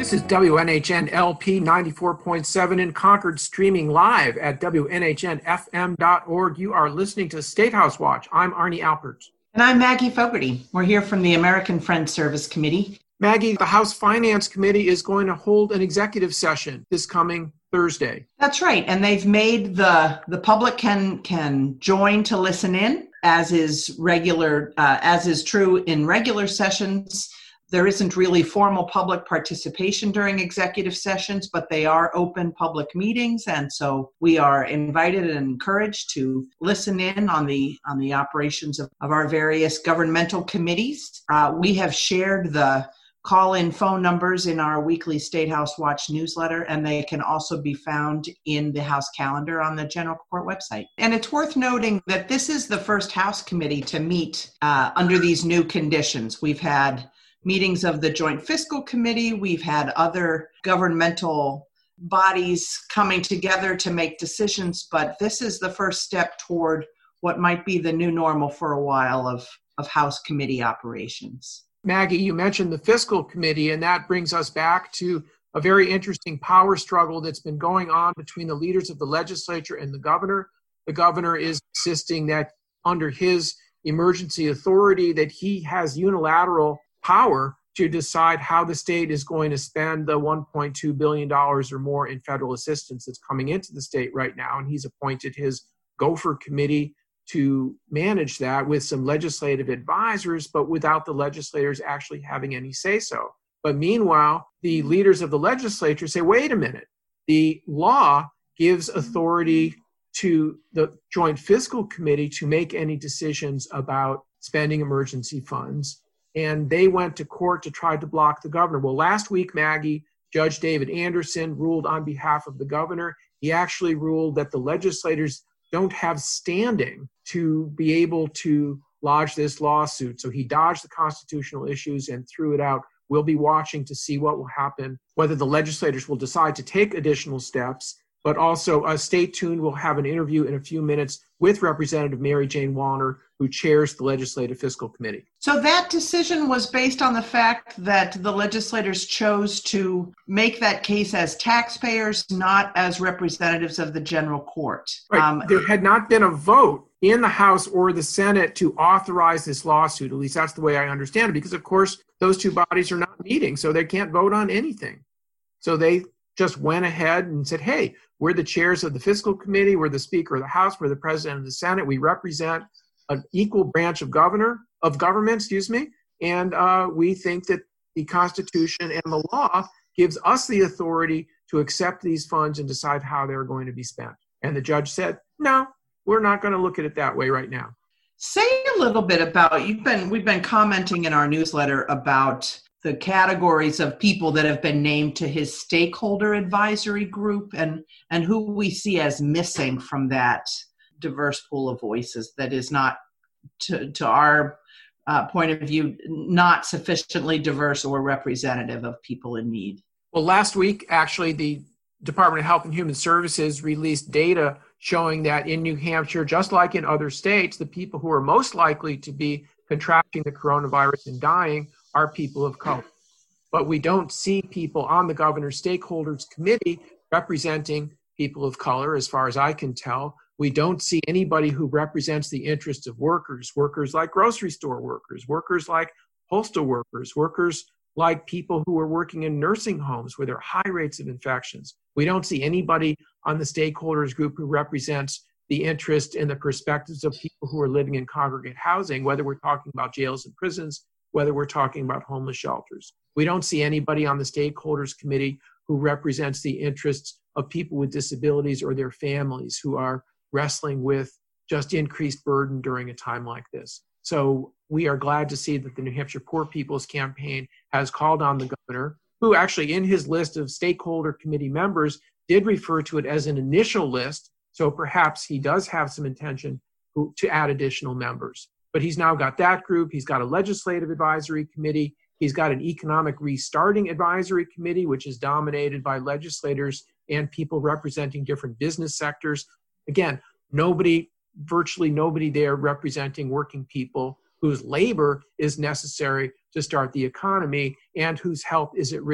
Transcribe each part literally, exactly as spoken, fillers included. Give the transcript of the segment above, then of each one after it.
This is W N H N L P ninety-four point seven in Concord, streaming live at W N H N F M dot org. You are listening to State House Watch. I'm Arnie Alpert. And I'm Maggie Fogarty. We're here from the American Friends Service Committee. Maggie, the House Finance Committee is going to hold an executive session this coming Thursday. That's right. And they've made the, the public can, can join to listen in, as is regular, uh, as is true in regular sessions. There isn't really formal public participation during executive sessions, but they are open public meetings. And so we are invited and encouraged to listen in on the on the operations of, of our various governmental committees. Uh, we have shared the call-in phone numbers in our weekly State House Watch newsletter, and they can also be found in the House calendar on the General Court website. And it's worth noting that this is the first House committee to meet uh, under these new conditions. We've had meetings of the Joint Fiscal Committee. We've had other governmental bodies coming together to make decisions, but this is the first step toward what might be the new normal for a while of, of House committee operations. Maggie, you mentioned the Fiscal Committee, and that brings us back to a very interesting power struggle that's been going on between the leaders of the legislature and the governor. The governor is insisting that under his emergency authority that he has unilateral power to decide how the state is going to spend the one point two billion dollars or more in federal assistance that's coming into the state right now. And he's appointed his Gopher committee to manage that with some legislative advisors, but without the legislators actually having any say-so. But meanwhile, the leaders of the legislature say, wait a minute, the law gives authority to the Joint Fiscal Committee to make any decisions about spending emergency funds. And they went to court to try to block the governor. Well, last week, Maggie, Judge David Anderson ruled on behalf of the governor. He actually ruled that the legislators don't have standing to be able to lodge this lawsuit. So he dodged the constitutional issues and threw it out. We'll be watching to see what will happen, whether the legislators will decide to take additional steps. But also, uh, stay tuned. We'll have an interview in a few minutes with Representative Mary Jane Wallner, who chairs the Legislative Fiscal Committee. So that decision was based on the fact that the legislators chose to make that case as taxpayers, not as representatives of the general court. Right. Um, there had not been a vote in the House or the Senate to authorize this lawsuit. At least that's the way I understand it, because, of course, those two bodies are not meeting, so they can't vote on anything. So they just went ahead and said, hey, we're the chairs of the Fiscal Committee, we're the Speaker of the House, we're the President of the Senate, we represent an equal branch of governor of government, excuse me, and uh, we think that the Constitution and the law gives us the authority to accept these funds and decide how they're going to be spent. And the judge said, no, we're not going to look at it that way right now. Say a little bit about, you've been, we've been commenting in our newsletter about the categories of people that have been named to his stakeholder advisory group and, and who we see as missing from that diverse pool of voices that is not, to, to our uh, point of view, not sufficiently diverse or representative of people in need. Well, last week, actually, the Department of Health and Human Services released data showing that in New Hampshire, just like in other states, the people who are most likely to be contracting the coronavirus and dying are people of color. But we don't see people on the governor's stakeholders committee representing people of color, as far as I can tell. We don't see anybody who represents the interests of workers, workers like grocery store workers, workers like postal workers, workers like people who are working in nursing homes where there are high rates of infections. We don't see anybody on the stakeholders group who represents the interest and the perspectives of people who are living in congregate housing, whether we're talking about jails and prisons, whether we're talking about homeless shelters. We don't see anybody on the stakeholders committee who represents the interests of people with disabilities or their families who are wrestling with just increased burden during a time like this. So we are glad to see that the New Hampshire Poor People's Campaign has called on the governor, who actually in his list of stakeholder committee members did refer to it as an initial list. So perhaps he does have some intention to add additional members. But he's now got that group. He's got a legislative advisory committee. He's got an economic restarting advisory committee, which is dominated by legislators and people representing different business sectors. Again, nobody, virtually nobody there representing working people whose labor is necessary to start the economy and whose health is at risk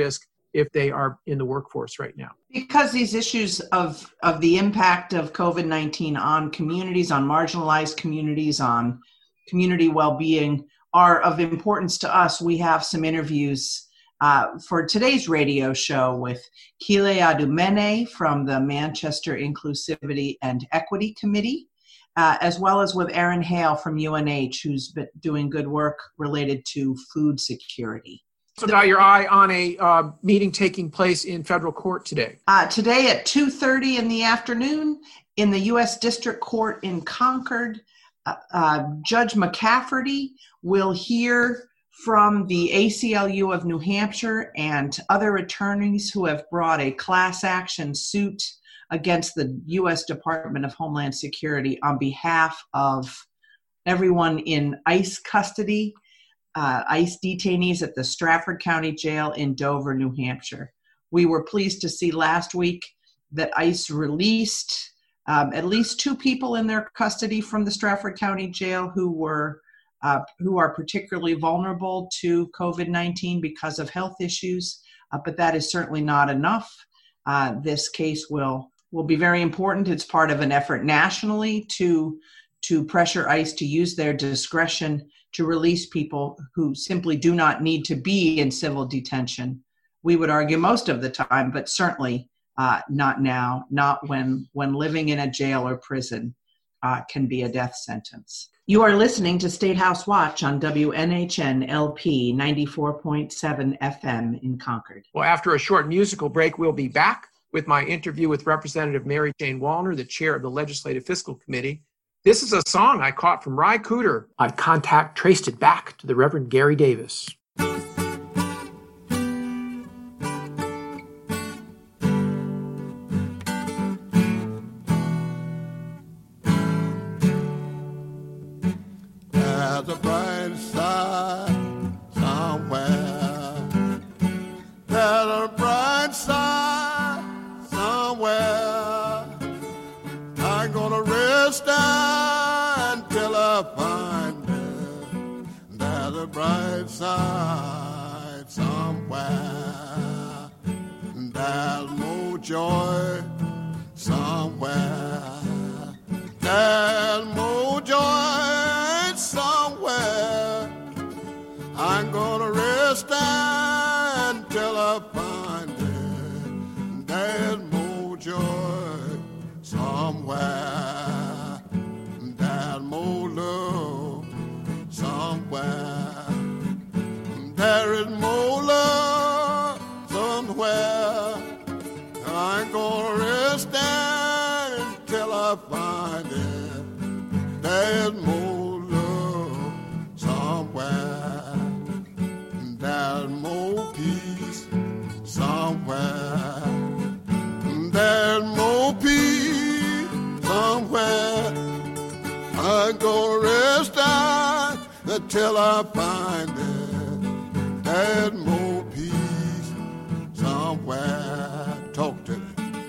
if they are in the workforce right now. Because these issues of, of the impact of COVID nineteen on communities, on marginalized communities, on community well-being are of importance to us, we have some interviews uh, for today's radio show with Kile Adumene from the Manchester Inclusivity and Equity Committee, uh, as well as with Erin Hale from U N H, who's been doing good work related to food security. So got your eye on a uh, meeting taking place in federal court today. Uh, today at two thirty in the afternoon in the U S District Court in Concord, uh, uh, Judge McCafferty will hear from the A C L U of New Hampshire and other attorneys who have brought a class action suit against the U S Department of Homeland Security on behalf of everyone in ICE custody. Uh, ICE detainees at the Stratford County Jail in Dover, New Hampshire. We were pleased to see last week that ICE released um, at least two people in their custody from the Stratford County Jail who were uh, who are particularly vulnerable to COVID nineteen because of health issues, uh, but that is certainly not enough. Uh, this case will will be very important. It's part of an effort nationally to to pressure ICE to use their discretion to release people who simply do not need to be in civil detention. We would argue most of the time, but certainly uh, not now, not when, when living in a jail or prison uh, can be a death sentence. You are listening to State House Watch on W N H N L P ninety-four point seven F M in Concord. Well, after a short musical break, we'll be back with my interview with Representative Mary Jane Wallner, the chair of the Legislative Fiscal Committee. This is a song I caught from Ry Cooder. I contact traced it back to the Reverend Gary Davis. There's a bright side somewhere. There's a bright side somewhere. I'm gonna rest until I find it. There's a bright side somewhere. There's more joy somewhere. There's more joy somewhere. I'm gonna rest until I find it. There's more joy somewhere. There's more love somewhere. There is more love somewhere. I'm gonna rest until I find it. There's more love somewhere. There's more peace somewhere. There's more peace somewhere. I'm gonna rest until I find it. There's more peace somewhere. Talk to me.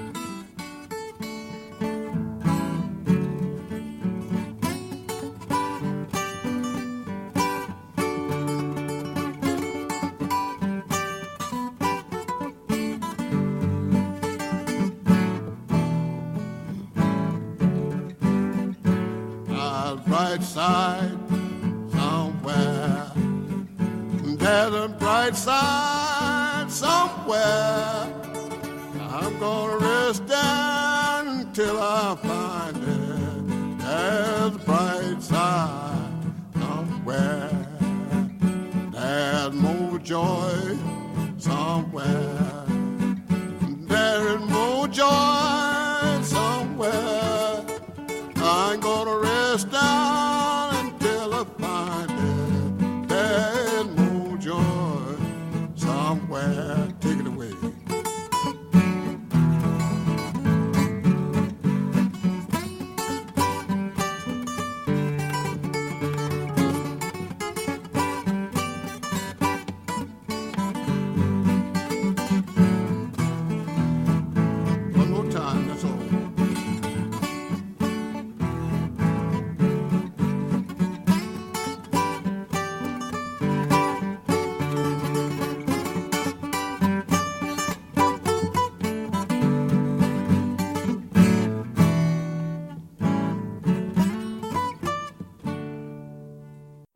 Bright side somewhere. There's a bright side somewhere. I'm gonna rest down until I find it. There's a bright side somewhere. There's more joy somewhere. There is more joy somewhere. I'm gonna rest down until I find it. There's more joy somewhere. Take it away.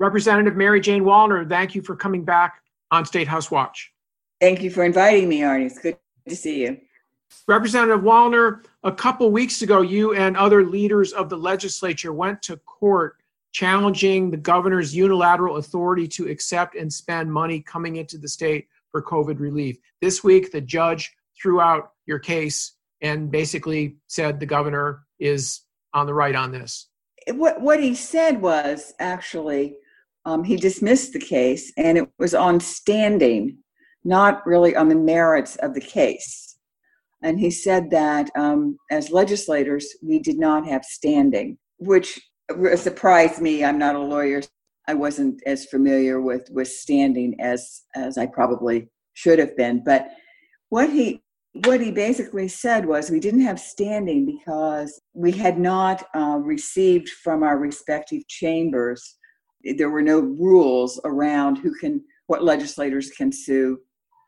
Representative Mary Jane Wallner, thank you for coming back on State House Watch. Thank you for inviting me, Arnie. It's good to see you. Representative Wallner, a couple weeks ago, you and other leaders of the legislature went to court challenging the governor's unilateral authority to accept and spend money coming into the state for COVID relief. This week, the judge threw out your case and basically said the governor is on the right on this. What what he said was actually, um, he dismissed the case, and it was on standing, not really on the merits of the case. And he said that um, as legislators, we did not have standing, which surprised me. I'm not a lawyer. I wasn't as familiar with, with standing as, as I probably should have been. But what he what he basically said was we didn't have standing because we had not uh, received from our respective chambers. There were no rules around who can, what legislators can sue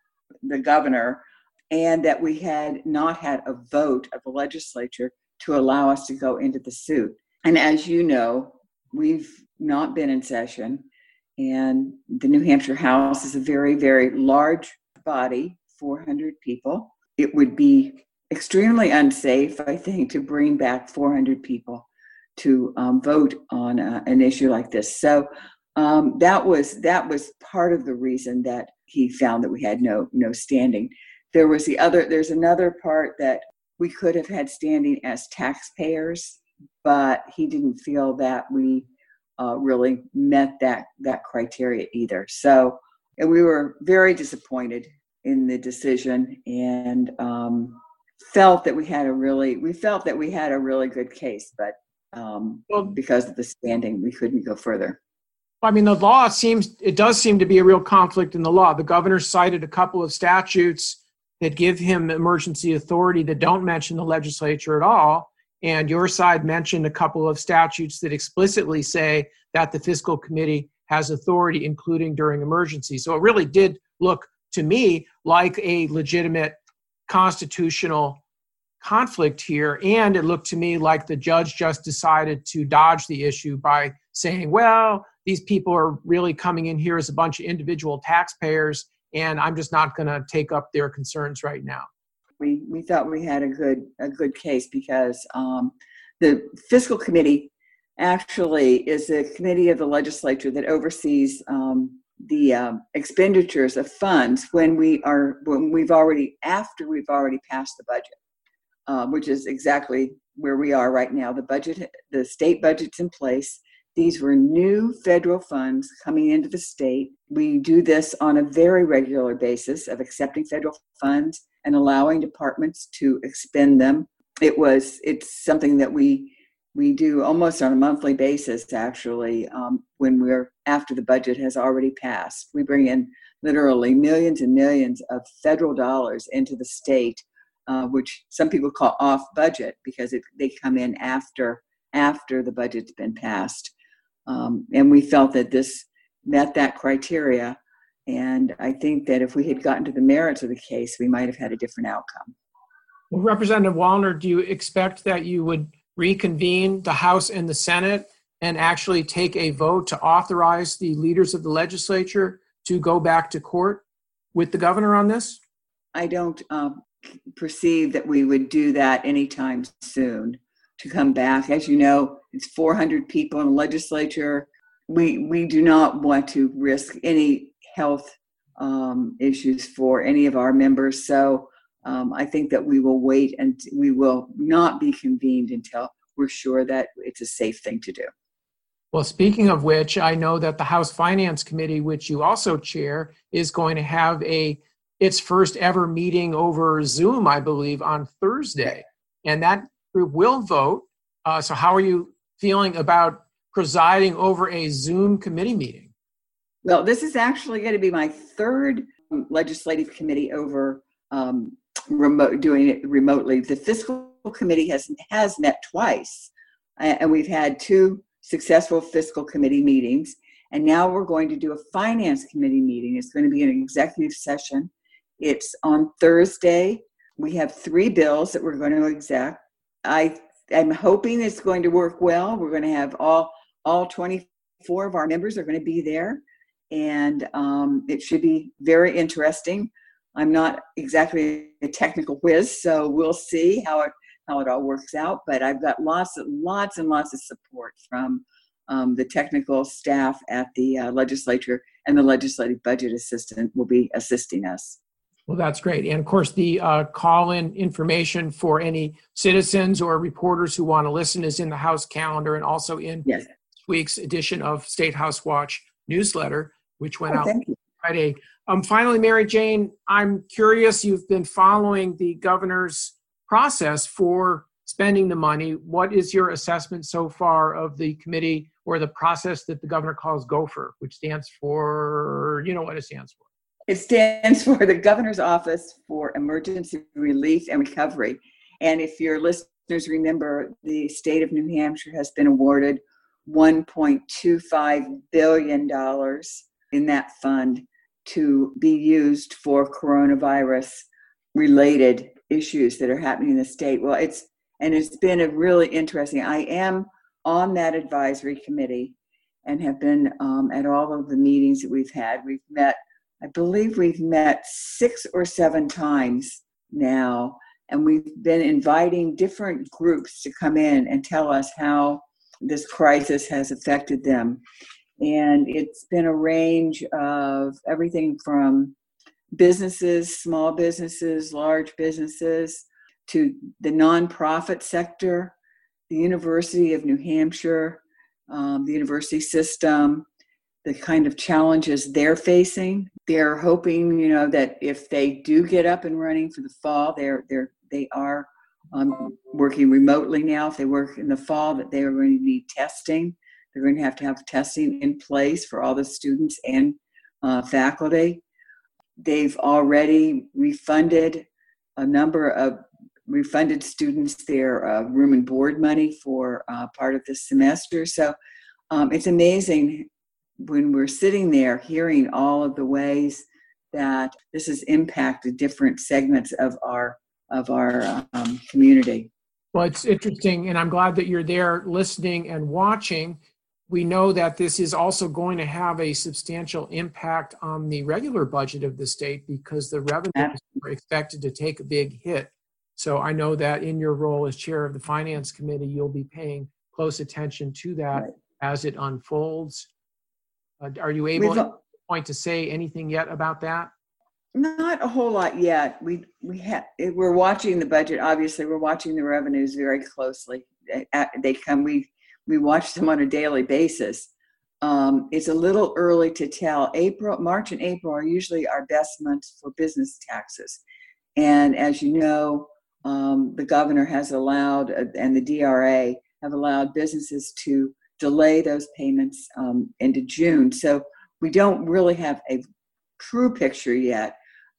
the governor, and that we had not had a vote of the legislature to allow us to go into the suit. And as you know, we've not been in session, and the New Hampshire House is a very, very large body, four hundred people. It would be extremely unsafe, I think, to bring back four hundred people to um, vote on uh, an issue like this. So um, that was that was part of the reason that he found that we had no no standing. There was the other. There's another part that we could have had standing as taxpayers, but he didn't feel that we uh, really met that that criteria either. So and we were very disappointed in the decision, and um, felt that we had a really we felt that we had a really good case, but um, well, because of the standing, we couldn't go further. I mean, the law seems it does seem to be a real conflict in the law. The governor cited a couple of statutes that give him emergency authority that don't mention the legislature at all, and your side mentioned a couple of statutes that explicitly say that the fiscal committee has authority, including during emergency. So it really did look to me like a legitimate constitutional conflict here. And it looked to me like the judge just decided to dodge the issue by saying, well, these people are really coming in here as a bunch of individual taxpayers, and I'm just not going to take up their concerns right now. We we thought we had a good a good case because um, the fiscal committee actually is a committee of the legislature that oversees um, the um, expenditures of funds when we are when we've already after we've already passed the budget, uh, which is exactly where we are right now. The budget, the state budget's in place. These were new federal funds coming into the state. We do this on a very regular basis of accepting federal funds and allowing departments to expend them. It was it's something that we we do almost on a monthly basis, actually, um, when we're after the budget has already passed. We bring in literally millions and millions of federal dollars into the state, uh, which some people call off budget because it, they come in after after the budget's been passed. Um, and we felt that this met that criteria. And I think that if we had gotten to the merits of the case, we might have had a different outcome. Well, Representative Wallner, do you expect that you would reconvene the House and the Senate and actually take a vote to authorize the leaders of the legislature to go back to court with the governor on this? I don't um, perceive that we would do that anytime soon to come back. As you know, it's four hundred people in the legislature. We we do not want to risk any health um, issues for any of our members. So um, I think that we will wait and we will not be convened until we're sure that it's a safe thing to do. Well, speaking of which, I know that the House Finance Committee, which you also chair, is going to have a its first ever meeting over Zoom, I believe, on Thursday. And that group will vote. Uh, so how are you feeling about presiding over a Zoom committee meeting? Well, this is actually going to be my third legislative committee over um, remote, doing it remotely. The fiscal committee has has met twice, and we've had two successful fiscal committee meetings. And now we're going to do a finance committee meeting. It's going to be an executive session. It's on Thursday. We have three bills that we're going to exec. I am hoping it's going to work well. We're going to have all all twenty four of our members are going to be there, and um, it should be very interesting. I'm not exactly a technical whiz, so we'll see how it how it all works out. But I've got lots of lots and lots of support from um, the technical staff at the uh, legislature, and the legislative budget assistant will be assisting us. Well, that's great. And of course, the uh, call-in information for any citizens or reporters who want to listen is in the House calendar, and also in Yes. this week's edition of State House Watch newsletter, which went Oh, out thank you. Friday. Um, finally, Mary Jane, I'm curious, you've been following the governor's process for spending the money. What is your assessment so far of the committee or the process that the governor calls GOFER, which stands for, you know what it stands for? It stands for the Governor's Office for Emergency Relief and Recovery. And if your listeners remember, the state of New Hampshire has been awarded one point two five billion dollars in that fund to be used for coronavirus related issues that are happening in the state. Well, it's, and it's been a really interesting, I am on that advisory committee and have been um, at all of the meetings that we've had. We've met, I believe we've met six or seven times now, and we've been inviting different groups to come in and tell us how this crisis has affected them. And it's been a range of everything from businesses, small businesses, large businesses, to the nonprofit sector, the University of New Hampshire, um, the university system, the kind of challenges they're facing. They're hoping, you know, that if they do get up and running for the fall, they're they're they are um, working remotely now. If they work in the fall, that they are going to need testing. They're going to have to have testing in place for all the students and uh, faculty. They've already refunded a number of refunded students their uh, room and board money for uh, part of this semester. So um, it's amazing when we're sitting there hearing all of the ways that this has impacted different segments of our of our um, community. Well, it's interesting, and I'm glad that you're there listening and watching. We know that this is also going to have a substantial impact on the regular budget of the state because the revenues are expected to take a big hit. So I know that in your role as chair of the Finance Committee, you'll be paying close attention to that Right. as it unfolds. Uh, are you able We've, at this point to say anything yet about that? Not a whole lot yet. We we have we're watching the budget. Obviously, we're watching the revenues very closely. They come. We we watch them on a daily basis. Um, it's a little early to tell. April, March, and April are usually our best months for business taxes. And as you know, um, the governor has allowed, uh, and the D R A have allowed businesses to delay those payments um, into June. So we don't really have a true picture yet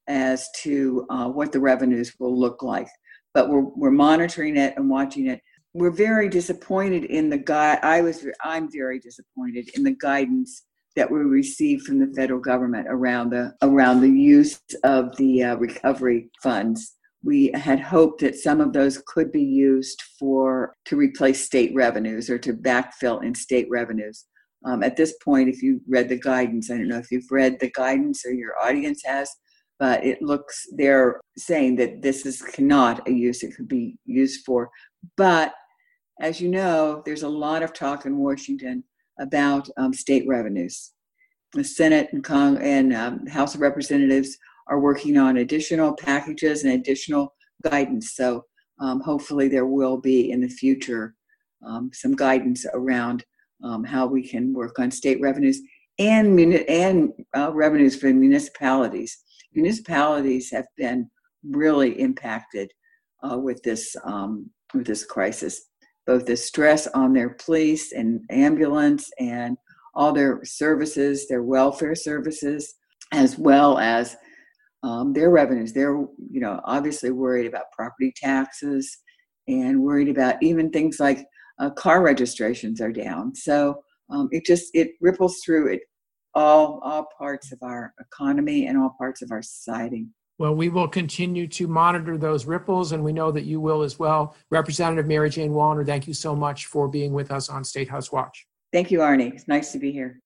as to uh, what the revenues will look like, but we're we're monitoring it and watching it. We're very disappointed in the guide. I was I'm very disappointed in the guidance that we received from the federal government around the around the use of the uh, recovery funds. We had hoped that some of those could be used for to replace state revenues or to backfill in state revenues. Um, at this point, if you read the guidance, I don't know if you've read the guidance or your audience has, but it looks, they're saying that this is not a use it could be used for. But as you know, there's a lot of talk in Washington about um, state revenues. The Senate and, Cong- and um, House of Representatives are working on additional packages and additional guidance. So um, hopefully there will be in the future um, some guidance around Um, how we can work on state revenues and muni- and uh, revenues for municipalities. Municipalities have been really impacted uh, with this um, with this crisis, both the stress on their police and ambulance and all their services, their welfare services, as well as um, their revenues. They're you know obviously worried about property taxes and worried about even things like Uh, car registrations are down. So um, it just, it ripples through it all, all parts of our economy and all parts of our society. Well, we will continue to monitor those ripples, and we know that you will as well. Representative Mary Jane Wallner, thank you so much for being with us on State House Watch. Thank you, Arnie. It's nice to be here.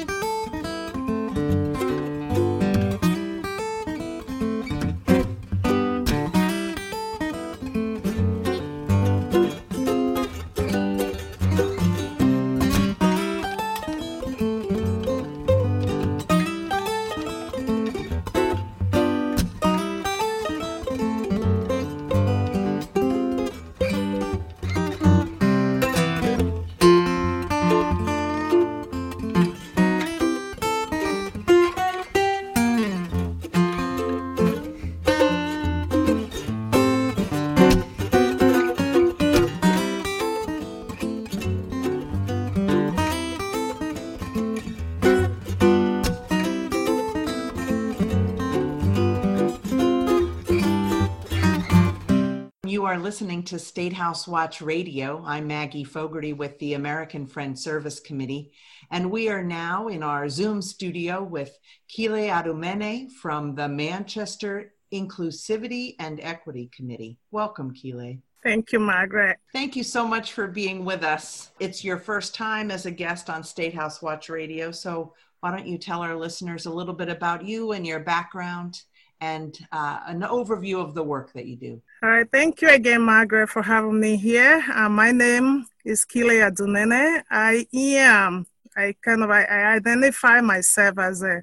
You are listening to State House Watch Radio. I'm Maggie Fogarty with the American Friends Service Committee, and we are now in our Zoom studio with Kile Adumene from the Manchester Inclusivity and Equity Committee. Welcome, Kile. Thank you, Margaret. Thank you so much for being with us. It's your first time as a guest on State House Watch Radio, so why don't you tell our listeners a little bit about you and your background and uh, an overview of the work that you do. All right. Thank you again, Margaret, for having me here. Uh, my name is Kile Adumene. I am, I kind of, I, I identify myself as a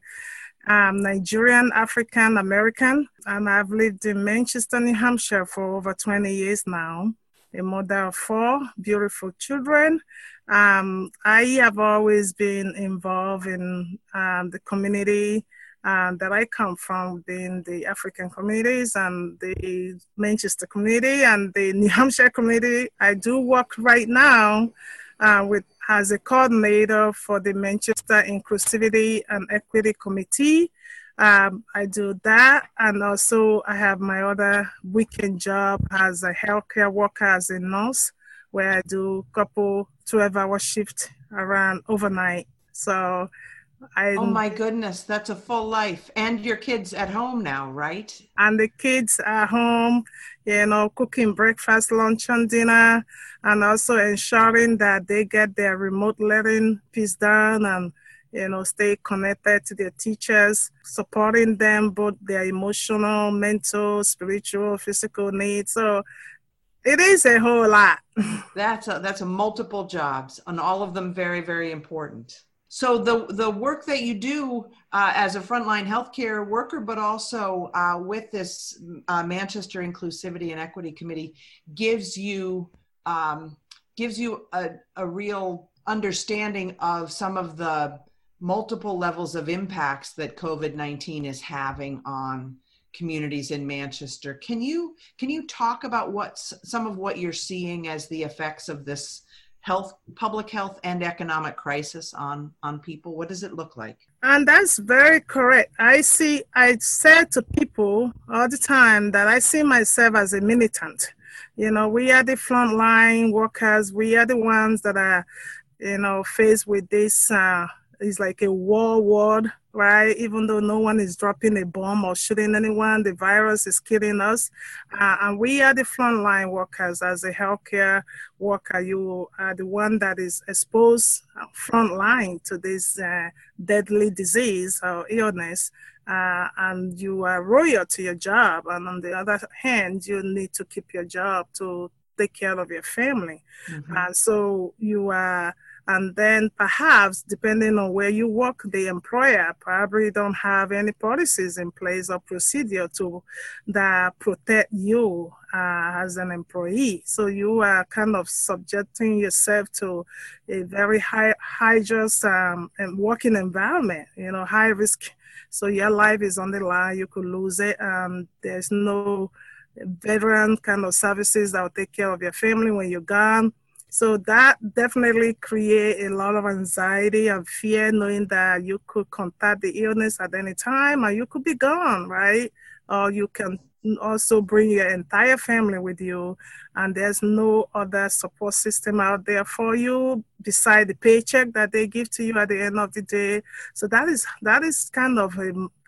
um, Nigerian African American, and I've lived in Manchester, New Hampshire for over twenty years now, a mother of four beautiful children. Um, I have always been involved in um, the community Um, that I come from, being the African communities and the Manchester community and the New Hampshire community. I do work right now uh, with as a coordinator for the Manchester Inclusivity and Equity Committee. Um, I do that, and also I have my other weekend job as a healthcare worker, as a nurse, where I do a couple twelve-hour shifts around overnight. So I, oh my goodness, that's a full life. And your kids at home now, right? And the kids are home, you know, cooking breakfast, lunch, and dinner, and also ensuring that they get their remote learning piece done and, you know, stay connected to their teachers, supporting them, both their emotional, mental, spiritual, physical needs. So it is a whole lot. That's a, that's a multiple jobs, and all of them very, very important. So the, the work that you do uh, as a frontline healthcare worker, but also uh, with this uh, Manchester Inclusivity and Equity Committee, gives you um, gives you a, a real understanding of some of the multiple levels of impacts that COVID nineteen is having on communities in Manchester. Can you can you talk about what some of what you're seeing as the effects of this health, public health and economic crisis on, on people? What does it look like? And that's very correct. I see, I said to people all the time that I see myself as a militant. You know, we are the frontline workers. We are the ones that are, you know, faced with this, uh, it's like a war ward, right? Even though no one is dropping a bomb or shooting anyone, the virus is killing us. Uh, and we are the frontline workers. As a healthcare worker, you are the one that is exposed frontline to this uh, deadly disease or illness. Uh, and you are loyal to your job. And on the other hand, you need to keep your job to take care of your family. Mm-hmm. And so you are, and then perhaps depending on where you work, the employer probably don't have any policies in place or procedure to that protect you uh, as an employee. So you are kind of subjecting yourself to a very high, high just um, working environment, you know, high risk. So your life is on the line, you could lose it. Um, there's no veteran kind of services that will take care of your family when you're gone. So that definitely create a lot of anxiety and fear, knowing that you could contract the illness at any time and you could be gone, right? Or you can also bring your entire family with you, and there's no other support system out there for you beside the paycheck that they give to you at the end of the day. So that is that is kind of a,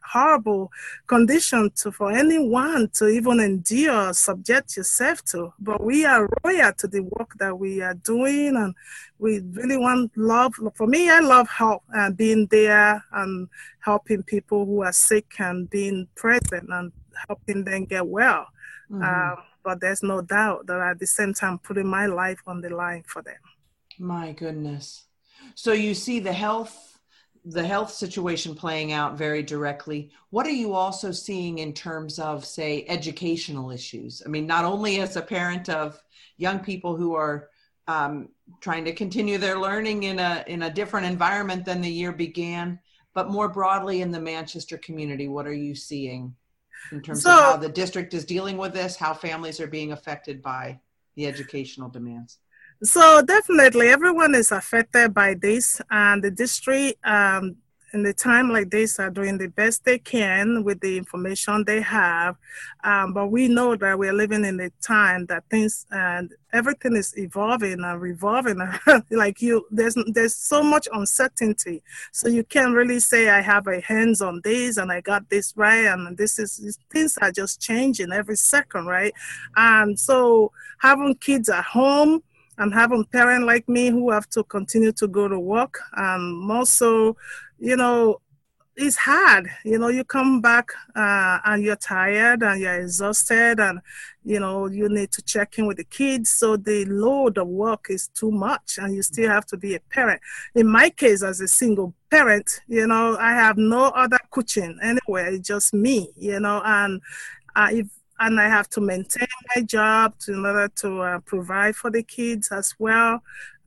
horrible condition to for anyone to even endure, subject yourself to. But we are loyal to the work that we are doing, and we really want love. For me, I love help and uh, being there and helping people who are sick and being present and helping them get well. Mm-hmm. Uh, but there's no doubt that at the same time putting my life on the line for them. My goodness. So you see the health, the health situation playing out very directly. What are you also seeing in terms of, say, educational issues? I mean, not only as a parent of young people who are um, trying to continue their learning in a in a different environment than the year began, but more broadly in the Manchester community, what are you seeing in terms so, of how the district is dealing with this, how families are being affected by the educational demands? So definitely everyone is affected by this, and the district um, in the time like this are doing the best they can with the information they have. Um, but we know that we're living in a time that things and everything is evolving and revolving. Like you, there's there's so much uncertainty. So you can't really say I have a hands on this and I got this right. And this is, things are just changing every second, right? And so having kids at home, and having parents like me who have to continue to go to work. Um, also, you know, it's hard. You know, you come back uh, and you're tired and you're exhausted and, you know, you need to check in with the kids. So the load of work is too much and you still have to be a parent. In my case, as a single parent, you know, I have no other coaching anywhere. It's just me, you know, and uh, if And I have to maintain my job to, in order to uh, provide for the kids as well.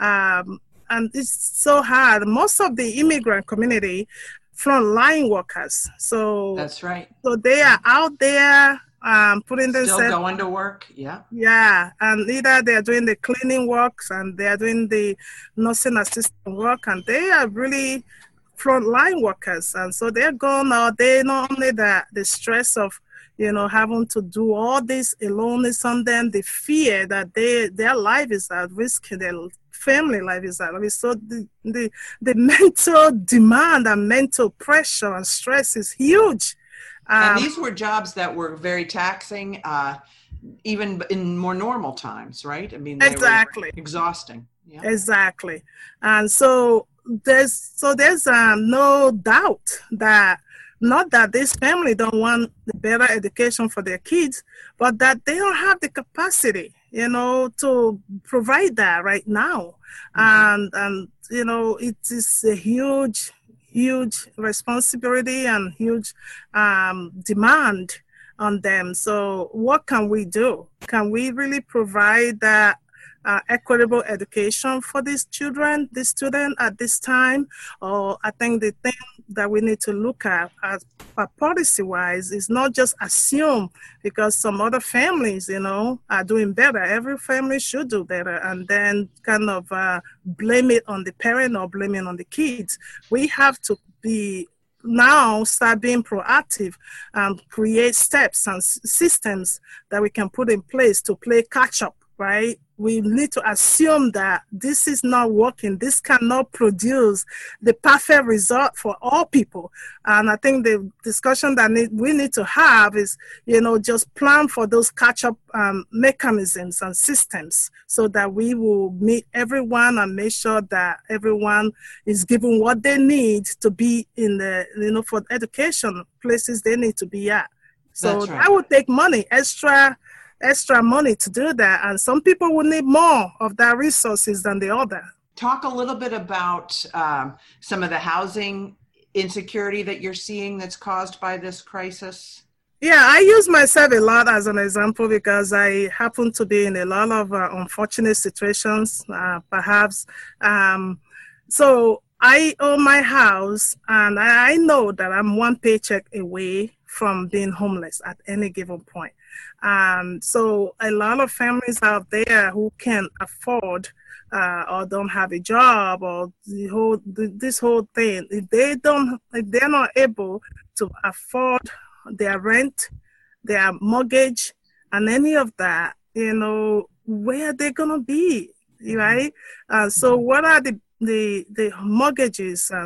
Um, and it's so hard. Most of the immigrant community, frontline workers. So that's right. So they are out there um, putting Still themselves. Still going to work. Yeah. Yeah. And either they're doing the cleaning works and they're doing the nursing assistant work, and they are really frontline workers. And so they're going out there, not only the, the stress of, you know, having to do all this alone is on them, the fear that they their life is at risk, their family life is at risk. So the, the, the mental demand and mental pressure and stress is huge. Um, and these were jobs that were very taxing, uh, even in more normal times, right? I mean, they exactly. were exhausting. Yeah. Exactly. And so there's, so there's um, no doubt that not that this family don't want the better education for their kids, but that they don't have the capacity, you know, to provide that right now. Mm-hmm. And, and, you know, it is a huge, huge responsibility and huge um, demand on them. So what can we do? Can we really provide that Uh, equitable education for these children, these students at this time? Or I think the thing that we need to look at as uh, policy-wise is not just assume because some other families, you know, are doing better. Every family should do better, and then kind of uh, blame it on the parent or blame it on the kids. We have to be now start being proactive and create steps and s- systems that we can put in place to play catch up, right? We need to assume that this is not working. This cannot produce the perfect result for all people. And I think the discussion that need, we need to have is, you know, just plan for those catch-up um, mechanisms and systems so that we will meet everyone and make sure that everyone is given what they need to be in the, you know, for education places they need to be at. So That's right. that would take money, extra extra money to do that. And some people will need more of that resources than the other. Talk a little bit about um, some of the housing insecurity that you're seeing that's caused by this crisis. Yeah, I use myself a lot as an example because I happen to be in a lot of uh, unfortunate situations, uh, perhaps. Um, so I own my house and I know that I'm one paycheck away from being homeless at any given point. Um, so a lot of families out there who can afford uh, or don't have a job or the whole the, this whole thing, if they don't, if they're not able to afford their rent, their mortgage, and any of that, you know, where are they gonna be, right? Uh, so what are the the the mortgages and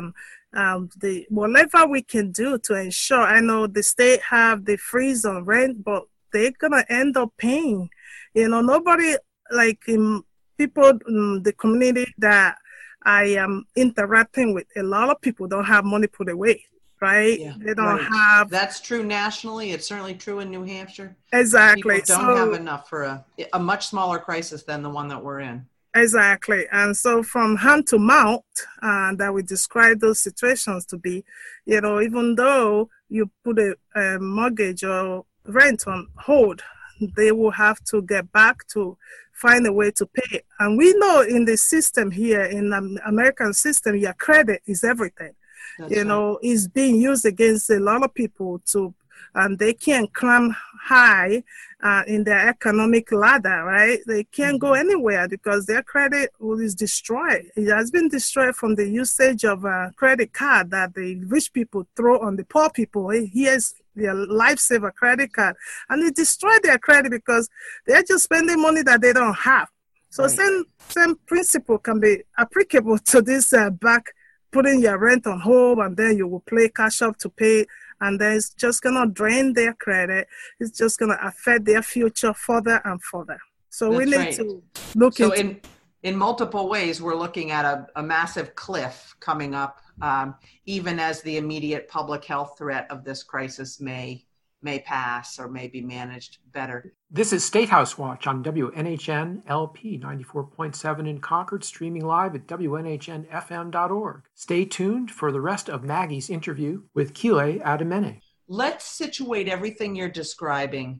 um, the whatever we can do to ensure. I know the state have the freeze on rent, but they're gonna end up paying. You know, nobody like um, people in the community that I am interacting with. A lot of people don't have money put away. Right? Yeah, they don't right. have. That's true nationally. It's certainly true in New Hampshire. Exactly. People don't so, have enough for a a much smaller crisis than the one that we're in. Exactly. And so from hand to mouth, uh, that we describe those situations to be, you know, even though you put a, a mortgage or rent on hold, they will have to get back to find a way to pay. And we know in the system here, in the American system, your credit is everything. That's you know, right. It's being used against a lot of people to, and they can't climb high uh, in their economic ladder, right? They can't mm-hmm. go anywhere because their credit is destroyed. It has been destroyed from the usage of a credit card that the rich people throw on the poor people. Here's their lifesaver credit card. And it destroyed their credit because they're just spending money that they don't have. So right. same, same principle can be applicable to this uh, back putting your rent on hold, and then you will play cash up to pay, and then it's just going to drain their credit. It's just going to affect their future further and further. So That's we need right. to look so into in in multiple ways, we're looking at a, a massive cliff coming up, um, even as the immediate public health threat of this crisis may may pass or may be managed better. This is State House Watch on W N H N L P ninety-four point seven in Concord, streaming live at W N H N F M dot org. Stay tuned for the rest of Maggie's interview with Kile Ademene. Let's situate everything you're describing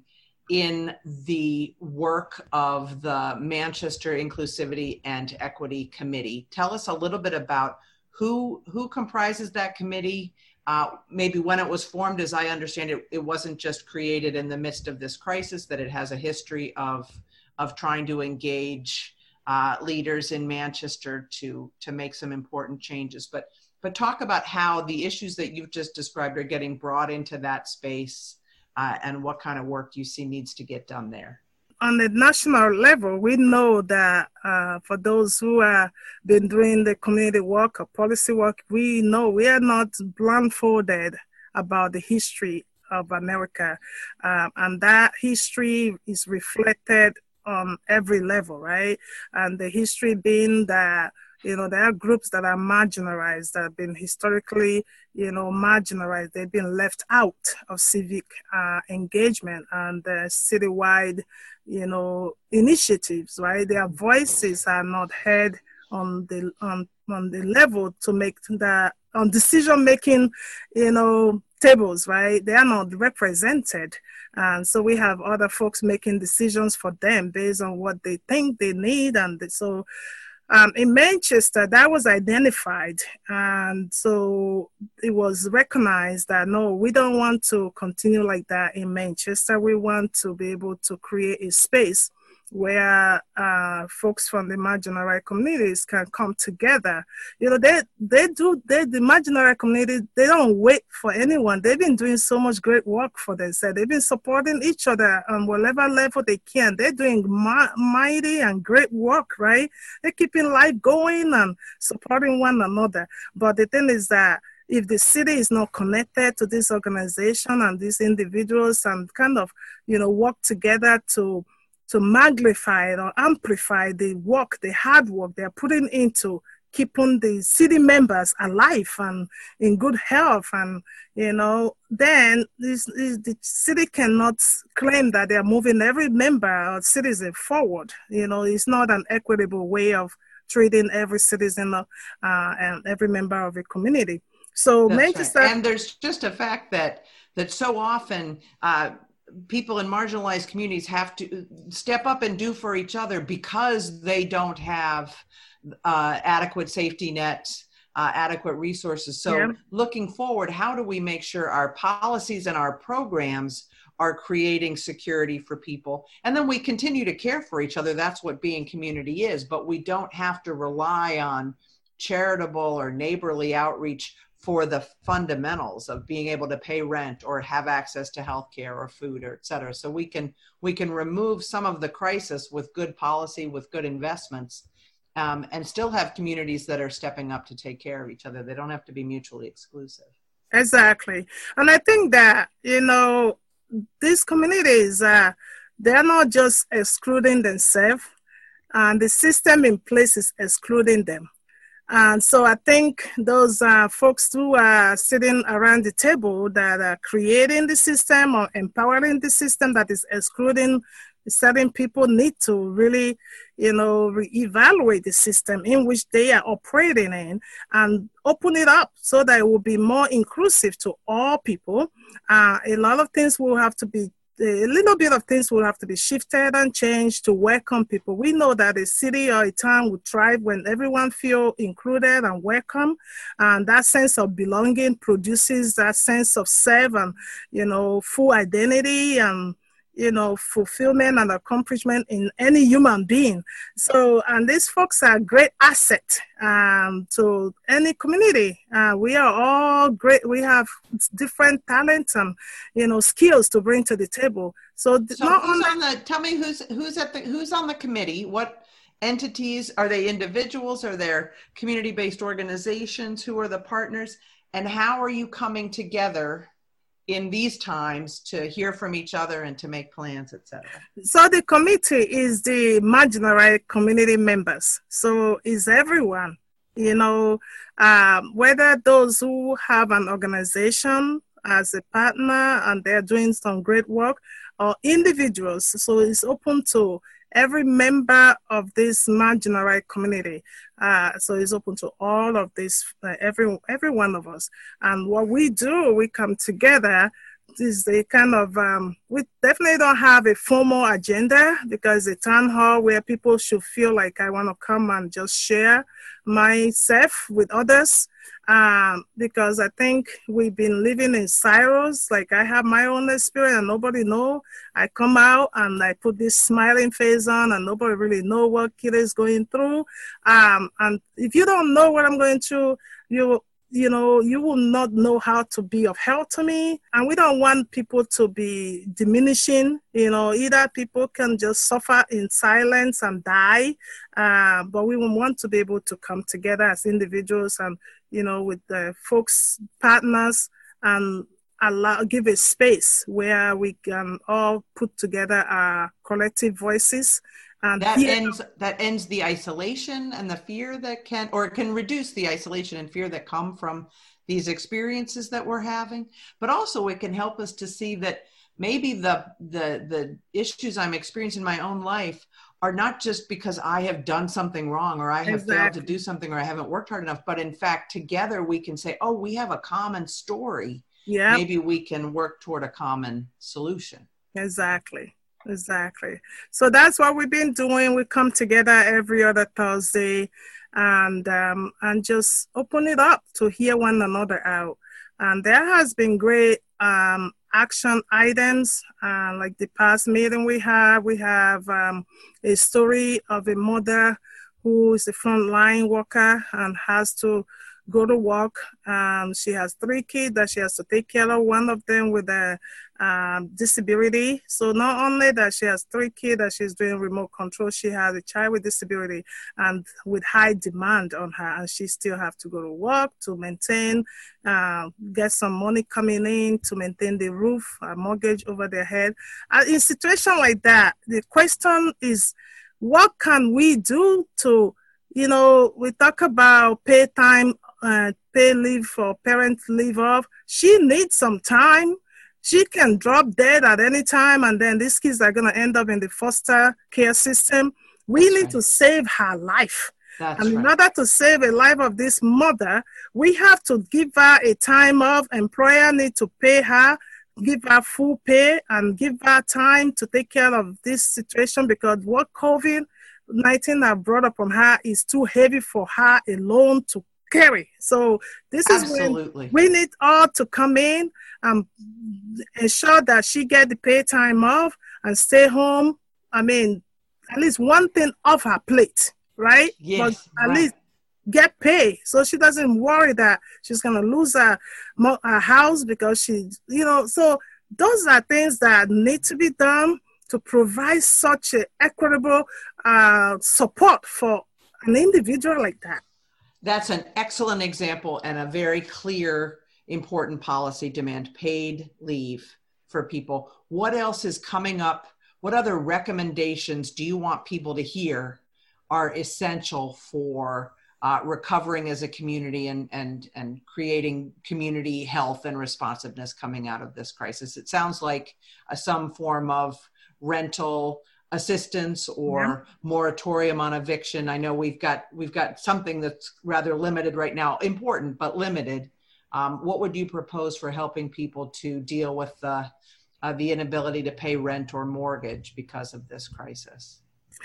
in the work of the Manchester Inclusivity and Equity Committee. Tell us a little bit about who who comprises that committee. Uh, maybe when it was formed, as I understand it, it wasn't just created in the midst of this crisis, that it has a history of of trying to engage uh, leaders in Manchester to to make some important changes. But but talk about how the issues that you've just described are getting brought into that space uh, and what kind of work you see needs to get done there. On the national level, we know that uh, for those who have been doing the community work or policy work, we know we are not blindfolded about the history of America. Um, and that history is reflected on every level, right? And the history being that, you know, there are groups that are marginalized, that have been historically, you know, marginalized. They've been left out of civic uh, engagement and uh, citywide, you know, initiatives, right? Their voices are not heard on the on on the level to make the on decision making, you know, tables, right? They are not represented, and so we have other folks making decisions for them based on what they think they need, and so. Um, in Manchester, that was identified, and so it was recognized that, no, we don't want to continue like that in Manchester. We want to be able to create a space where uh, folks from the marginalized communities can come together. You know, they they do, they, the marginalized community, they don't wait for anyone. They've been doing so much great work for themselves. They've been supporting each other on whatever level they can. They're doing ma- mighty and great work, right? They're keeping life going and supporting one another. But the thing is that if the city is not connected to this organization and these individuals and kind of, you know, work together to to magnify or amplify the work, the hard work they're putting into keeping the city members alive and in good health. And, you know, then this, this, the city cannot claim that they're moving every member or citizen forward. You know, it's not an equitable way of treating every citizen uh, and every member of a community. So That's Manchester- right. And there's just a fact that, that so often, uh, people in marginalized communities have to step up and do for each other because they don't have uh, adequate safety nets, uh, adequate resources. So yeah. Looking forward, how do we make sure our policies and our programs are creating security for people? And then we continue to care for each other. That's what being community is, but we don't have to rely on charitable or neighborly outreach for the fundamentals of being able to pay rent or have access to healthcare or food or et cetera. So we can we can remove some of the crisis with good policy, with good investments, um, and still have communities that are stepping up to take care of each other. They don't have to be mutually exclusive. Exactly. And I think that, you know, these communities, uh, they're not just excluding themselves, and the system in place is excluding them. And so I think those uh, folks who are sitting around the table that are creating the system or empowering the system that is excluding certain people need to really, you know, reevaluate the system in which they are operating in and open it up so that it will be more inclusive to all people. Uh, a lot of things will have to be A little bit of things will have to be shifted and changed to welcome people. We know that a city or a town will thrive when everyone feel included and welcome, and that sense of belonging produces that sense of self and, you know, full identity and, you know, fulfillment and accomplishment in any human being. So, and these folks are a great asset um, to any community. Uh, we are all great. We have different talents and, you know, skills to bring to the table. So, so not who's only- on the, tell me who's, who's at the, who's on the committee? What entities, are they individuals? Are there community-based organizations? Who are the partners? And how are you coming together in these times to hear from each other and to make plans, et cetera? So the committee is the marginalized community members. So it's everyone, you know, um, whether those who have an organization as a partner and they're doing some great work, or individuals. So it's open to every member of this marginalized community. Uh, so it's open to all of this, uh, every every one of us. And what we do, we come together. Is a kind of, um, we definitely don't have a formal agenda because a town hall where people should feel like I want to come and just share myself with others. Um, because I think we've been living in silos. Like I have my own experience and nobody know. I come out and I put this smiling face on and nobody really know what kid is going through. Um, and if you don't know what I'm going through, you you know, you will not know how to be of help to me. And we don't want people to be diminishing, you know, either people can just suffer in silence and die, uh, but we want to be able to come together as individuals and, you know, with the folks, partners, and allow, give a space where we can all put together our collective voices. And that here, ends that ends the isolation and the fear that can, or it can reduce the isolation and fear that come from these experiences that we're having. But also it can help us to see that maybe the the the issues I'm experiencing in my own life are not just because I have done something wrong or I have Exactly. failed to do something or I haven't worked hard enough, but in fact together we can say, oh, we have a common story. yeah, Maybe we can work toward a common solution. exactly. Exactly. So that's what we've been doing. We come together every other Thursday and um, and just open it up to hear one another out. And there has been great um, action items. Uh, like the past meeting we have, we have um, a story of a mother who is a frontline worker and has to go to work. Um, she has three kids that she has to take care of, one of them with a um, disability. So not only that she has three kids that she's doing remote control, she has a child with disability and with high demand on her, and she still have to go to work to maintain, uh, get some money coming in to maintain the roof, a mortgage over their head. And in a situation like that, the question is, what can we do to, you know, we talk about pay time, uh, pay leave for parent leave off. She needs some time. She can drop dead at any time, and then these kids are going to end up in the foster care system. We That's need right. to save her life. That's And in right. order to save a life of this mother, we have to give her a time off. Employer need to pay her, give her full pay, and give her time to take care of this situation, because what COVID nineteen have brought upon her is too heavy for her alone to carry. So this is when Absolutely. we need all to come in and ensure that she get the pay time off and stay home. I mean, at least one thing off her plate, right? Yes, But at right. least get paid, so she doesn't worry that she's going to lose her, mo- her house because she, you know, so those are things that need to be done to provide such a equitable uh, support for an individual like that. That's an excellent example and a very clear, important policy demand, paid leave for people. What else is coming up? What other recommendations do you want people to hear are essential for uh, recovering as a community and, and, and creating community health and responsiveness coming out of this crisis? It sounds like uh, some form of rental assistance or yeah. moratorium on eviction. I know we've got we've got something that's rather limited right now, important but limited. Um, what would you propose for helping people to deal with the uh, the inability to pay rent or mortgage because of this crisis?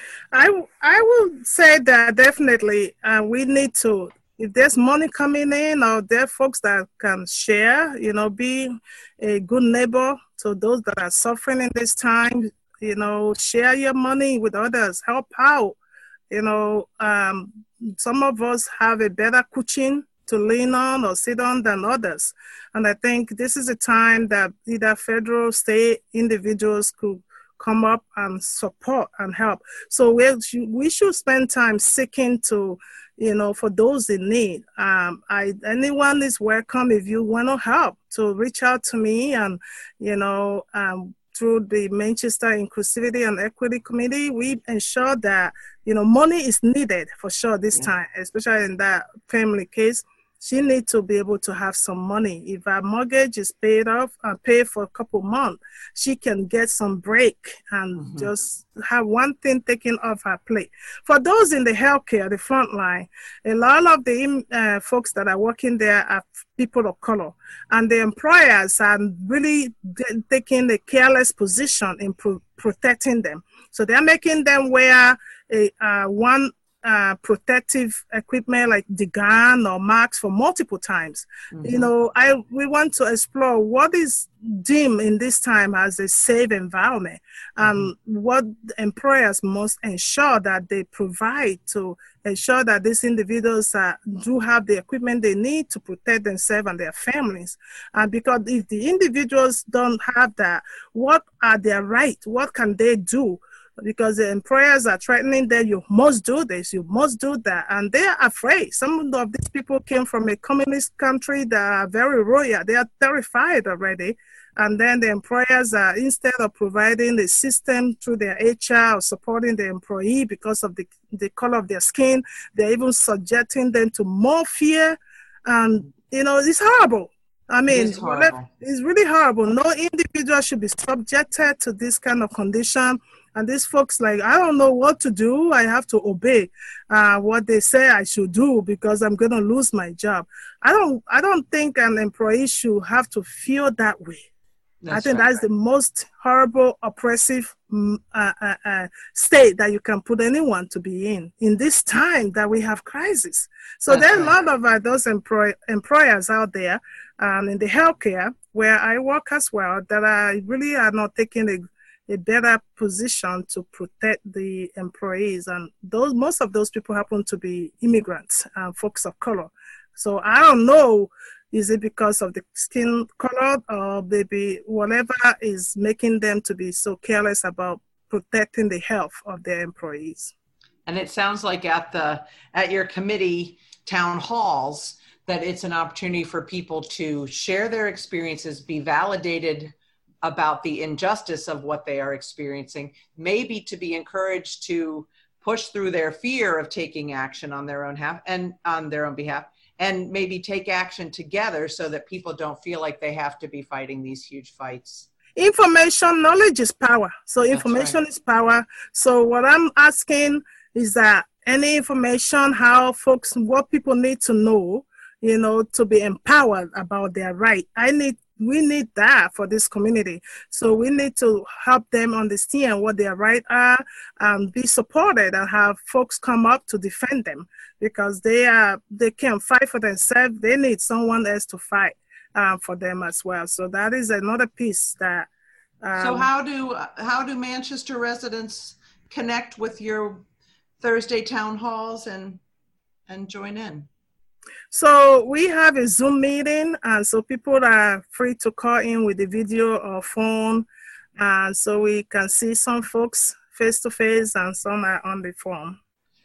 I I would say that definitely uh, we need to, if there's money coming in or there are folks that can share, you know, be a good neighbor to those that are suffering in this time. You know, share your money with others, help out. You know, um, some of us have a better cushion to lean on or sit on than others. And I think this is a time that either federal, state, individuals could come up and support and help. So we we should spend time seeking to, you know, for those in need. Um, I anyone is welcome if you want to help to reach out to me and, you know, um, through the Manchester Inclusivity and Equity Committee, we ensure that, you know, money is needed for sure this yeah. time, especially in that family case. She needs to be able to have some money. If her mortgage is paid off and paid for a couple months, she can get some break and mm-hmm. just have one thing taken off her plate. For those in the healthcare, the front line, a lot of the uh, folks that are working there are people of color, and the employers are really taking a careless position in pro- protecting them. So they're making them wear a uh, one Uh, protective equipment like the gun or masks for multiple times. Mm-hmm. You know, I we want to explore what is deemed in this time as a safe environment, and mm-hmm. what employers must ensure that they provide to ensure that these individuals uh, do have the equipment they need to protect themselves and their families. And because if the individuals don't have that, what are their rights? What can they do? Because the employers are threatening them, you must do this, you must do that. And they are afraid. Some of these people came from a communist country that are very royal. They are terrified already. And then the employers are, instead of providing a system through their H R or supporting the employee because of the, the color of their skin, they're even subjecting them to more fear. And, you know, it's horrible. I mean, it's, it's really horrible. No individual should be subjected to this kind of condition. And these folks, like, I don't know what to do. I have to obey uh, what they say I should do because I'm going to lose my job. I don't I don't think an employee should have to feel that way. That's I think right. that's the most horrible, oppressive uh, uh, uh, state that you can put anyone to be in, in this time that we have crisis. So that's there are right. a lot of uh, those employ- employers out there um, in the healthcare where I work as well that are really are not taking a a better position to protect the employees. And those most of those people happen to be immigrants and folks of color. So I don't know, is it because of the skin color or maybe whatever is making them to be so careless about protecting the health of their employees. And it sounds like at the at your committee town halls that it's an opportunity for people to share their experiences, be validated about the injustice of what they are experiencing, maybe to be encouraged to push through their fear of taking action on their own half and on their own behalf, and maybe take action together so that people don't feel like they have to be fighting these huge fights. Information, knowledge is power. So information right. is power. So what I'm asking is that any information, how folks, what people need to know, you know, to be empowered about their right. I need We need that for this community. So we need to help them understand what their rights are and be supported and have folks come up to defend them because they are they can't fight for themselves. They need someone else to fight um, for them as well. So that is another piece that. Um, so how do how do Manchester residents connect with your Thursday town halls and and join in? So we have a Zoom meeting, and so people are free to call in with the video or phone, and so we can see some folks face to face and some are on the phone.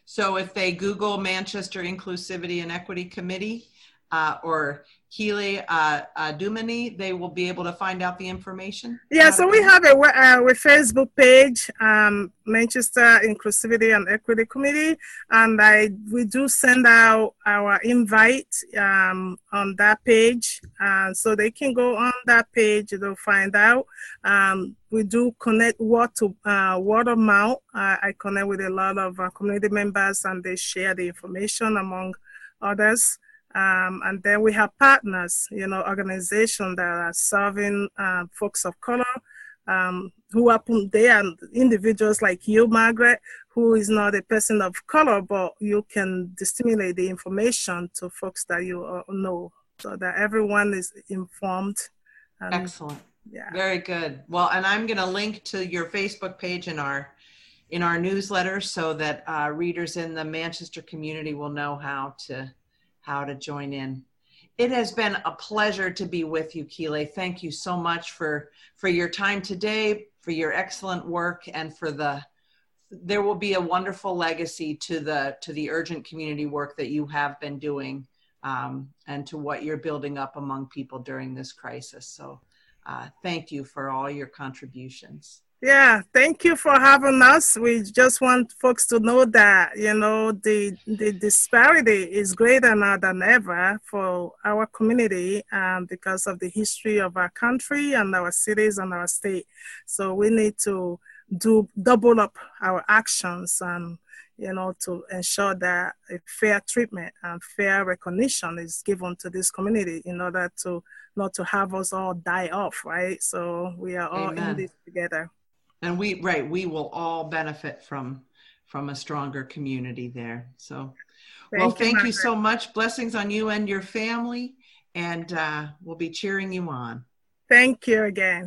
So if they Google Manchester Inclusivity and Equity Committee uh, or Keely uh, uh, Duminy, they will be able to find out the information? Yeah, so we have a, uh, a Facebook page, um, Manchester Inclusivity and Equity Committee, and I we do send out our invite um, on that page, uh, so they can go on that page to find out. Um, we do connect word to uh, word of mouth. Uh, I connect with a lot of uh, community members, and they share the information among others. Um, and then we have partners, you know, organizations that are serving uh, folks of color, um, who are, they are individuals like you, Margaret, who is not a person of color, but you can disseminate the information to folks that you uh, know, so that everyone is informed. And, excellent. Yeah. Very good. Well, and I'm going to link to your Facebook page in our in our newsletter so that uh, readers in the Manchester community will know how to how to join in. It has been a pleasure to be with you, Keely. Thank you so much for, for your time today, for your excellent work, and for the, there will be a wonderful legacy to the, to the urgent community work that you have been doing, um, and to what you're building up among people during this crisis. So uh, thank you for all your contributions. Yeah, thank you for having us. We just want folks to know that, you know, the the disparity is greater now than ever for our community, um, because of the history of our country and our cities and our state. So we need to do double up our actions and, you know, to ensure that a fair treatment and fair recognition is given to this community in order to not to have us all die off, right? So we are all Amen. in this together. And we, right, we will all benefit from, from a stronger community there. So, Thank well, you, thank Margaret. you so much. Blessings on you and your family. And uh, we'll be cheering you on. Thank you again.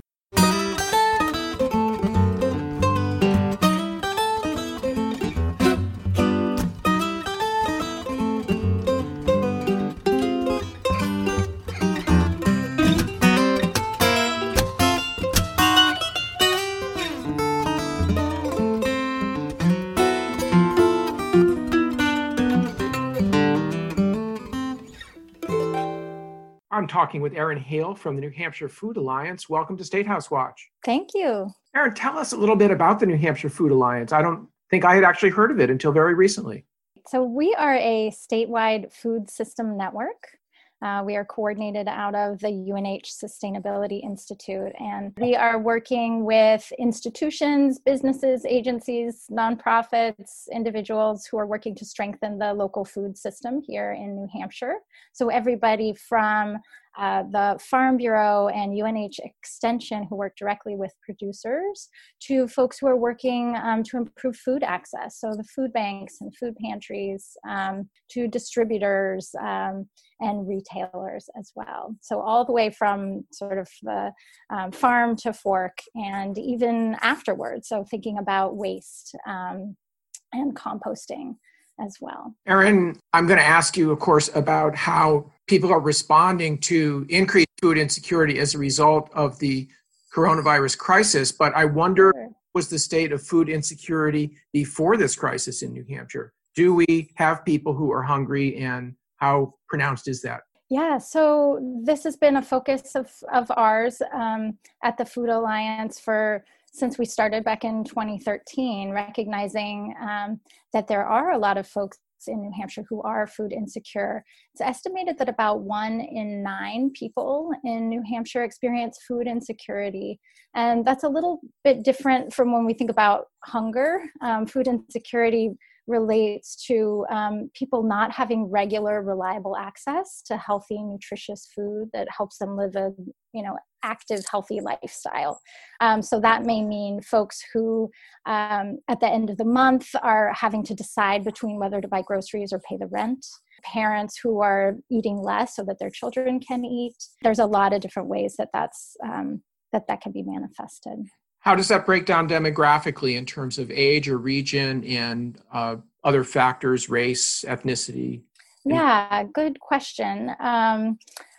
I'm talking with Erin Hale from the New Hampshire Food Alliance. Welcome to State House Watch. Thank you. Erin, tell us a little bit about the New Hampshire Food Alliance. I don't think I had actually heard of it until very recently. So we are a statewide food system network. Uh, we are coordinated out of the U N H Sustainability Institute, and we are working with institutions, businesses, agencies, nonprofits, individuals who are working to strengthen the local food system here in New Hampshire. So everybody from uh, the Farm Bureau and U N H Extension, who work directly with producers, to folks who are working um, to improve food access, so the food banks and food pantries, um, to distributors um, and retailers as well. So all the way from sort of the um, farm to fork, and even afterwards, so thinking about waste um, and composting as well. Erin, I'm going to ask you, of course, about how people are responding to increased food insecurity as a result of the coronavirus crisis, but I wonder, Sure. what was the state of food insecurity before this crisis in New Hampshire? Do we have people who are hungry, and how pronounced is that? Yeah, so this has been a focus of, of ours um, at the Food Alliance for since we started back in twenty thirteen, recognizing um, that there are a lot of folks in New Hampshire who are food insecure. It's estimated that about one in nine people in New Hampshire experience food insecurity. And that's a little bit different from when we think about hunger. Um, food insecurity relates to um, people not having regular, reliable access to healthy, nutritious food that helps them live a, you know, active, healthy lifestyle. Um, so that may mean folks who, um, at the end of the month, are having to decide between whether to buy groceries or pay the rent. Parents who are eating less so that their children can eat. There's a lot of different ways that that's um, that that can be manifested. How does that break down demographically in terms of age or region and uh, other factors, race, ethnicity? Yeah, good question. Um,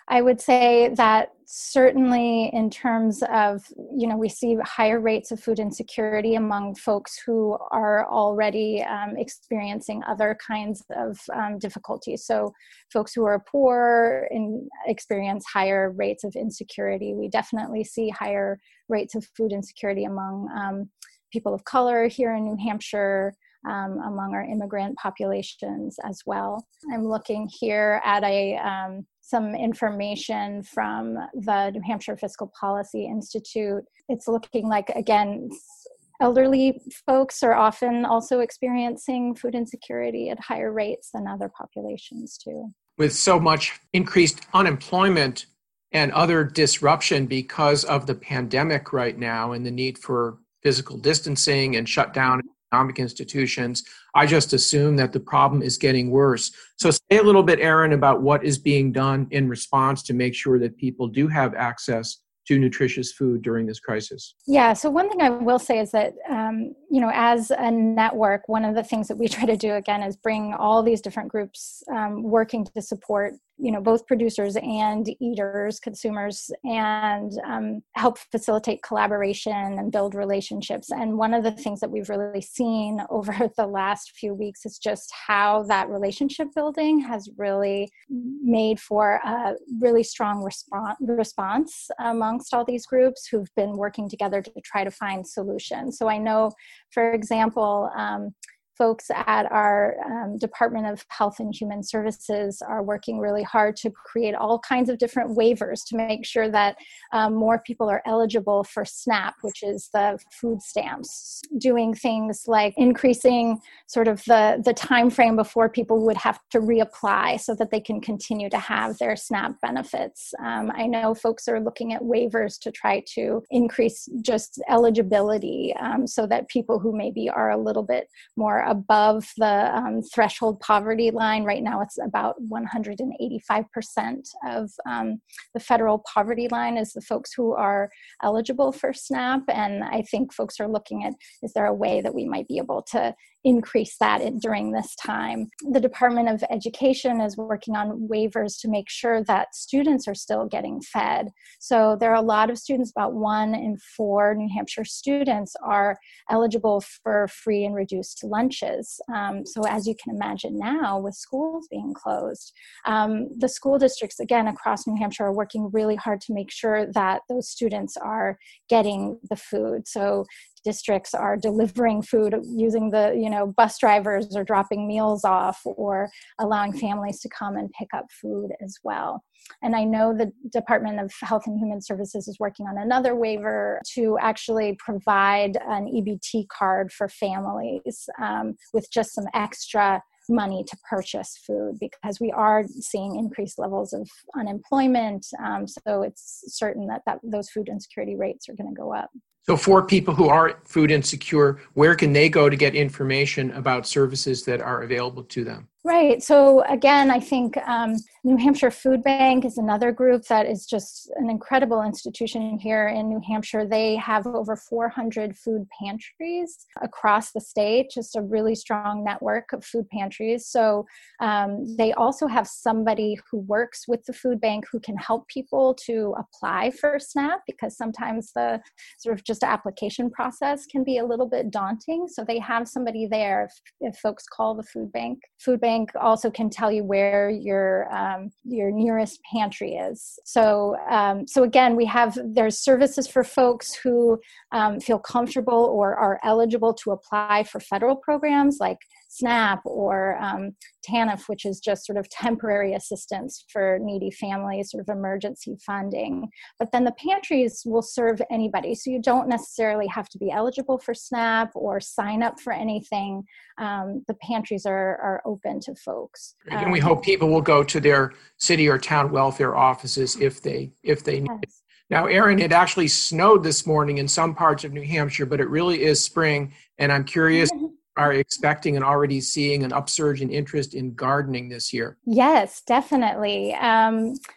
I would say that certainly in terms of, you know, we see higher rates of food insecurity among folks who are already um, experiencing other kinds of um, difficulties. So folks who are poor and experience higher rates of insecurity. We definitely see higher rates of food insecurity among um, people of color here in New Hampshire, um, among our immigrant populations as well. I'm looking here at a um, some information from the New Hampshire Fiscal Policy Institute. It's looking like, again, elderly folks are often also experiencing food insecurity at higher rates than other populations too. With so much increased unemployment and other disruption because of the pandemic right now and the need for physical distancing and shut down economic institutions, I just assume that the problem is getting worse. So say a little bit, Erin, about what is being done in response to make sure that people do have access to nutritious food during this crisis. Yeah, so one thing I will say is that, um, you know, as a network, one of the things that we try to do, again, is bring all these different groups um, working to support, you know, both producers and eaters, consumers, and um, help facilitate collaboration and build relationships. And one of the things that we've really seen over the last few weeks is just how that relationship building has really made for a really strong response response amongst all these groups who've been working together to try to find solutions. So I know, for example, um, folks at our um, Department of Health and Human Services are working really hard to create all kinds of different waivers to make sure that um, more people are eligible for SNAP, which is the food stamps, doing things like increasing sort of the, the time frame before people would have to reapply so that they can continue to have their SNAP benefits. Um, I know folks are looking at waivers to try to increase just eligibility um, so that people who maybe are a little bit more above the um, threshold poverty line. Right now it's about one hundred eighty-five percent of um, the federal poverty line is the folks who are eligible for SNAP. And I think folks are looking at, is there a way that we might be able to increase that in, during this time? The Department of Education is working on waivers to make sure that students are still getting fed. So there are a lot of students, about one in four New Hampshire students are eligible for free and reduced lunches. Um, so as you can imagine now, with schools being closed, um, the school districts, again, across New Hampshire are working really hard to make sure that those students are getting the food. So districts are delivering food using the, you know, bus drivers or dropping meals off or allowing families to come and pick up food as well. And I know the Department of Health and Human Services is working on another waiver to actually provide an E B T card for families um, with just some extra money to purchase food, because we are seeing increased levels of unemployment. Um, so it's certain that, that those food insecurity rates are going to go up. So for people who are food insecure, where can they go to get information about services that are available to them? Right. So again, I think um, New Hampshire Food Bank is another group that is just an incredible institution here in New Hampshire. They have over four hundred food pantries across the state, just a really strong network of food pantries. So um, they also have somebody who works with the food bank who can help people to apply for SNAP, because sometimes the sort of just application process can be a little bit daunting. So they have somebody there if, if folks call the food bank. Food bank also can tell you where your um, your nearest pantry is. So um, so again, we have there's services for folks who um, feel comfortable or are eligible to apply for federal programs like SNAP or um, TANF, which is just sort of temporary assistance for needy families, sort of emergency funding. But then the pantries will serve anybody. So you don't necessarily have to be eligible for SNAP or sign up for anything. Um, the pantries are, are open to folks. And we um, hope people will go to their city or town welfare offices if they if they need it. Now, Erin, it actually snowed this morning in some parts of New Hampshire, but it really is spring. And I'm curious, are expecting and already seeing an upsurge in interest in gardening this year? Yes, definitely. Um,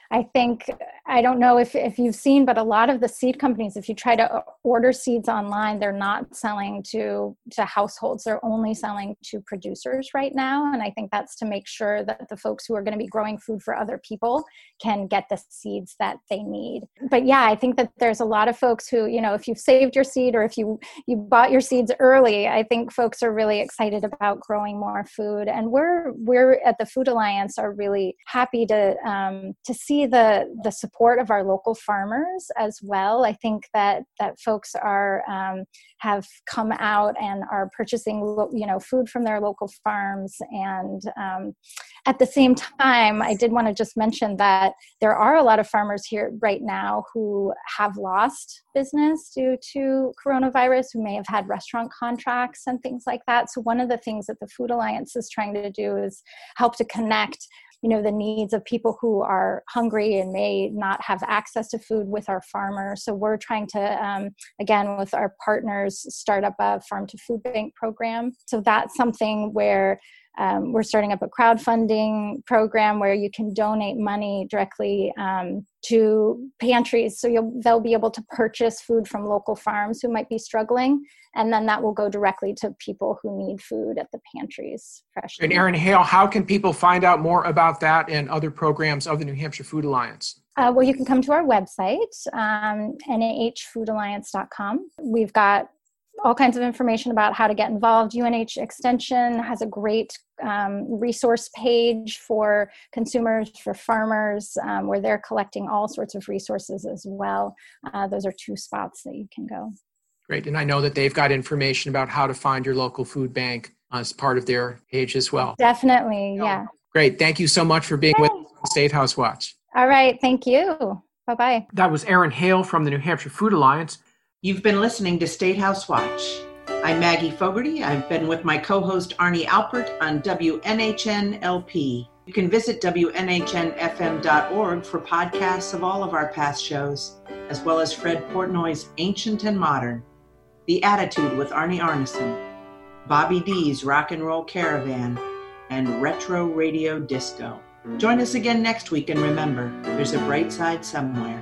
I think, I don't know if, if you've seen, but a lot of the seed companies, if you try to order seeds online, they're not selling to, to households. They're only selling to producers right now. And I think that's to make sure that the folks who are going to be growing food for other people can get the seeds that they need. But yeah, I think that there's a lot of folks who, you know, if you've saved your seed or if you, you bought your seeds early, I think folks are really excited about growing more food. And we're, we're at the Food Alliance are really happy to, um, to see the, the support of our local farmers as well. I think that, that folks are, um, have come out and are purchasing, you know, food from their local farms. And um, at the same time, I did want to just mention that there are a lot of farmers here right now who have lost business due to coronavirus, who may have had restaurant contracts and things like that. So one of the things that the Food Alliance is trying to do is help to connect, you know, the needs of people who are hungry and may not have access to food with our farmers. So we're trying to, um, again, with our partners, start up a farm to food bank program. So that's something where um, we're starting up a crowdfunding program where you can donate money directly um, to pantries. So you'll, they'll be able to purchase food from local farms who might be struggling. And then that will go directly to people who need food at the pantries. Fresh. And Erin Hale, how can people find out more about that and other programs of the New Hampshire Food Alliance? Uh, well, you can come to our website, um, N A H food alliance dot com. We've got all kinds of information about how to get involved. U N H Extension has a great um, resource page for consumers, for farmers, um, where they're collecting all sorts of resources as well. Uh, those are two spots that you can go. Great. And I know that they've got information about how to find your local food bank as part of their page as well. Definitely, yeah. Great. Thank you so much for being with us on State House Watch. All right. Thank you. Bye-bye. That was Erin Hale from the New Hampshire Food Alliance. You've been listening to State House Watch. I'm Maggie Fogarty. I've been with my co-host Arnie Alpert on W N H N L P. You can visit W N H N F M dot org for podcasts of all of our past shows, as well as Fred Portnoy's Ancient and Modern, The Attitude with Arnie Arneson, Bobby D's Rock and Roll Caravan, and Retro Radio Disco. Join us again next week, and remember, there's a bright side somewhere.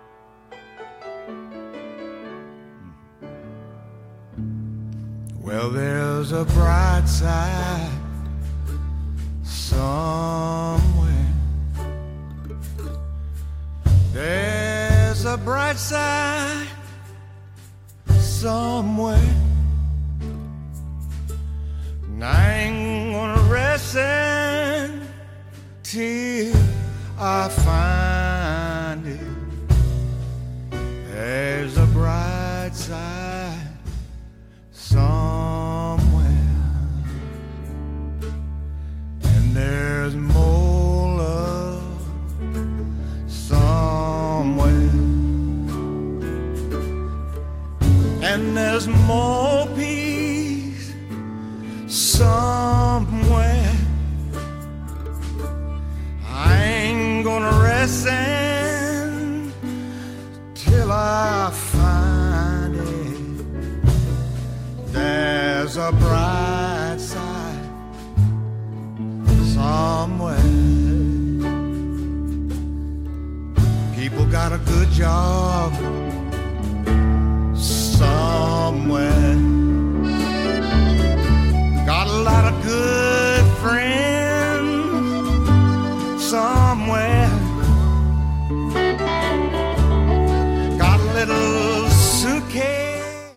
Well, there's a bright side somewhere. There's a bright side somewhere. And I ain't gonna rest until I find it. There's a bright side somewhere, and there's more love somewhere, and there's more peace somewhere. I ain't gonna rest until I find it. There's a bright side somewhere. People got a good job